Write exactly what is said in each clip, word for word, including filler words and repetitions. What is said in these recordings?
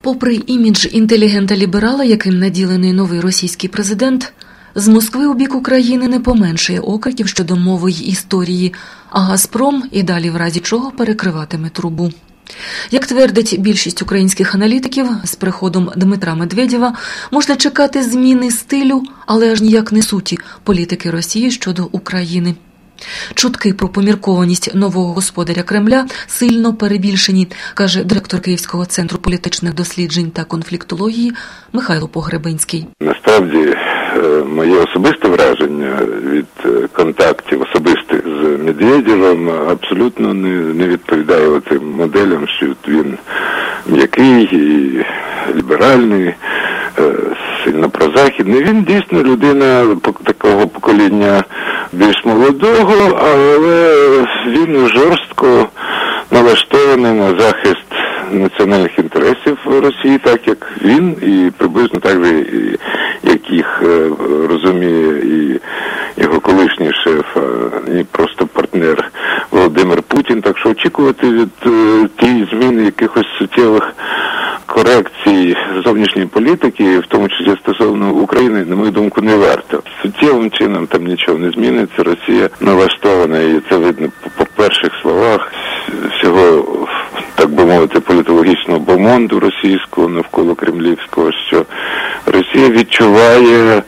Попри імідж інтелігента-ліберала, яким наділений новий російський президент, з Москви у бік України не поменшує окриків щодо мови й історії, а «Газпром» і далі в разі чого перекриватиме трубу. Як твердить більшість українських аналітиків, з приходом Дмитра Медведєва можна чекати зміни стилю, але аж ніяк не суті політики Росії щодо України. Чутки про поміркованість нового господаря Кремля сильно перебільшені, каже директор Київського центру політичних досліджень та конфліктології Михайло Погребинський. Насправді, моє особисте враження від контактів особистих з Медведєвим абсолютно не, не відповідає тим моделям, що він м'який і ліберальний, сильно прозахідний. Він дійсно людина такого покоління більш молодого, але він жорстко налаштований на захист національних інтересів Росії, так як він, і приблизно так же, як їх розуміє і його колишній шеф, і просто партнер Володимир Путін. Так що очікувати від тієї зміни якихось суттєвих корекцій зовнішньої політики, в тому числі стосовно України, на мою думку, не варто. Суттєвим чином там нічого не зміниться. Росія налаштована, і це видно по перших словах всього, так би мовити, політологічного бомонду російського навколо кремлівського, що Росія відчуває,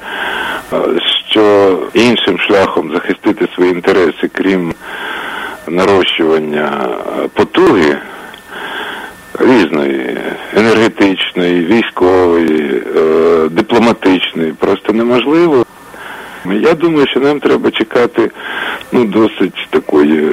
що іншим шляхом захистити свої інтереси, крім нарощування потуги різної, енергетичної, військової, е, дипломатичної, просто неможливо. Я думаю, що нам треба чекати, ну, досить такої,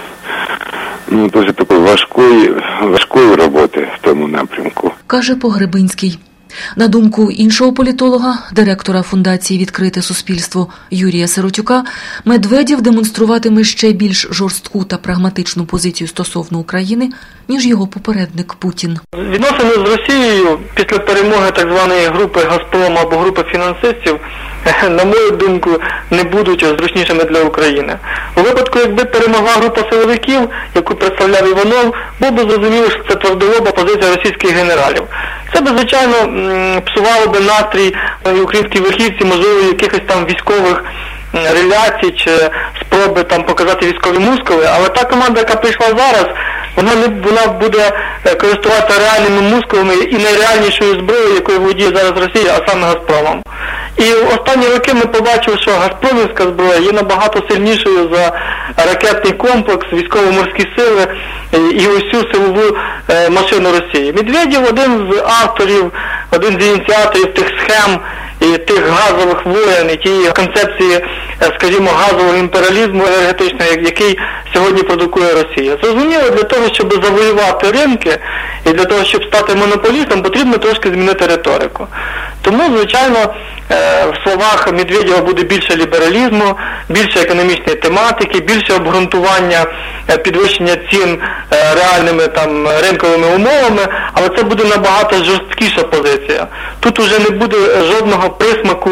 ну, досить такої важкої, важкої роботи в тому напрямку. Каже Погребинський. На думку іншого політолога, директора фундації «Відкрите суспільство» Юрія Сиротюка, Медведєв демонструватиме ще більш жорстку та прагматичну позицію стосовно України, ніж його попередник Путін. Відносини з Росією після перемоги так званої групи «Газпром» або групи фінансистів, на мою думку, не будуть зручнішими для України. У випадку, якби перемогла група силовиків, яку представляв Іванов, було б зрозуміло, що це твердолоба позиція російських генералів. Це б, звичайно, псувало би настрій українській верхівці, можливо, якихось там військових реляцій чи спроби там показати військові мускули, але та команда, яка прийшла зараз, вона не вона буде користуватися реальними мускулами і найреальнішою зброєю, якою володіє зараз Росія, а саме «Газпромом». І в останні роки ми побачили, що газпромівська зброя є набагато сильнішою за ракетний комплекс, військово-морські сили і усю силову машину Росії. Медведєв один з авторів, один з ініціаторів тих схем і тих газових воєн, і тієї концепції, скажімо, газового імперіалізму енергетичного, який сьогодні продукує Росія. Зрозуміло, для того, щоб завоювати ринки і для того, щоб стати монополістом, потрібно трошки змінити риторику. Тому, звичайно, в словах Медведєва буде більше лібералізму, більше економічної тематики, більше обґрунтування підвищення цін реальними там ринковими умовами, але це буде набагато жорсткіша позиція. Тут уже не буде жодного присмаку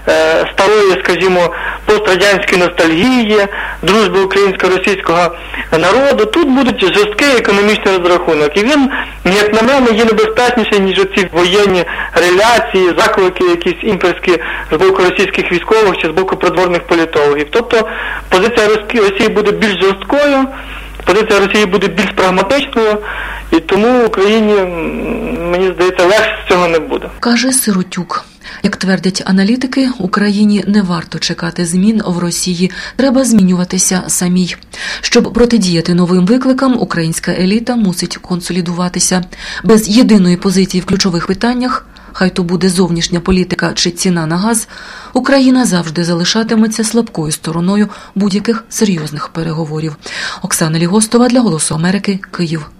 старої, скажімо, пострадянської ностальгії, дружби українсько-російського народу. Тут буде жорсткий економічний розрахунок. І він, як на мене, є небезпечніший, ніж оці воєнні реляції, заклики якісь імперські з боку російських військових чи з боку придворних політологів. Тобто позиція Росії буде більш жорсткою, позиція Росії буде більш прагматичною, і тому Україні, мені здається, легше з цього не буде. Каже Сиротюк. Як твердять аналітики, Україні не варто чекати змін в Росії, треба змінюватися самій. Щоб протидіяти новим викликам, українська еліта мусить консолідуватися. Без єдиної позиції в ключових питаннях, хай то буде зовнішня політика чи ціна на газ, Україна завжди залишатиметься слабкою стороною будь-яких серйозних переговорів. Оксана Лігостова для «Голосу Америки», Київ.